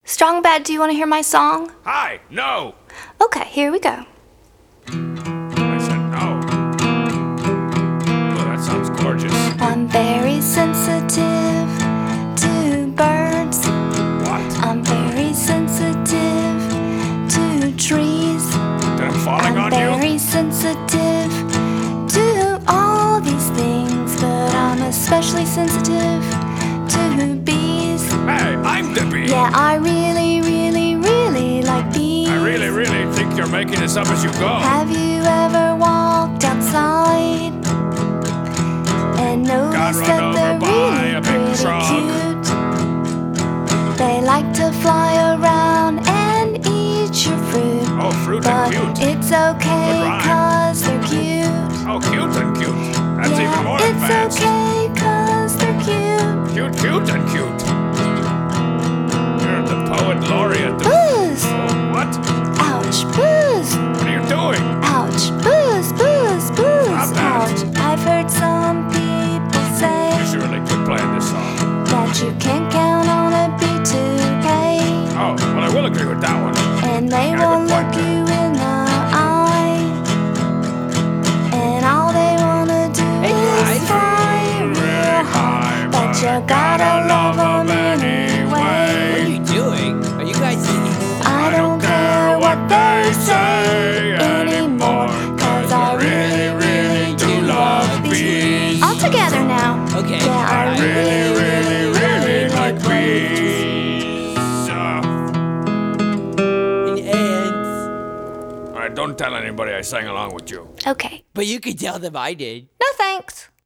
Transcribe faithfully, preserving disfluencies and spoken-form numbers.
Strong Bad, do you want to hear my song? Hi, no! Okay, here we go. I said no. Oh, that sounds gorgeous. I'm very sensitive to birds. What? I'm very sensitive to trees. That I'm falling I'm on you? very sensitive to all these things, but I'm especially sensitive to bees. Hey, I'm the bee! Yeah, I really, really, really like bees. I really, really think you're making this up as you go. Have you ever walked outside and noticed run that over they're by really a big pretty truck. cute? They like to fly around and eat your fruit. Oh, fruit But and cute. it's okay, Good rhyme. cause they're cute. Oh, cute and cute. That's yeah, even more it's advanced. okay, cause they're cute. Cute, cute and cute. You're the poet laureate. Buzz! Oh, what? Ouch, buzz! What are you doing? Ouch, buzz, buzz, buzz! Stop that. Ouch! I've heard some people say You should really quit playing this song. that you can't count on a B two K, Oh, well, I will agree with that one. and they Got a won't good point look you in the eye, and all they wanna do is fly real high, but you gotta love 'em What anyway. are you doing? Are you guys singing? I don't care what they say anymore, cause I really, really do love bees. All together now. Okay. Yeah, I alright. really, really, really like bees. Uh, And ants. all right, don't tell anybody I sang along with you. Okay. But you can tell them I did. No thanks.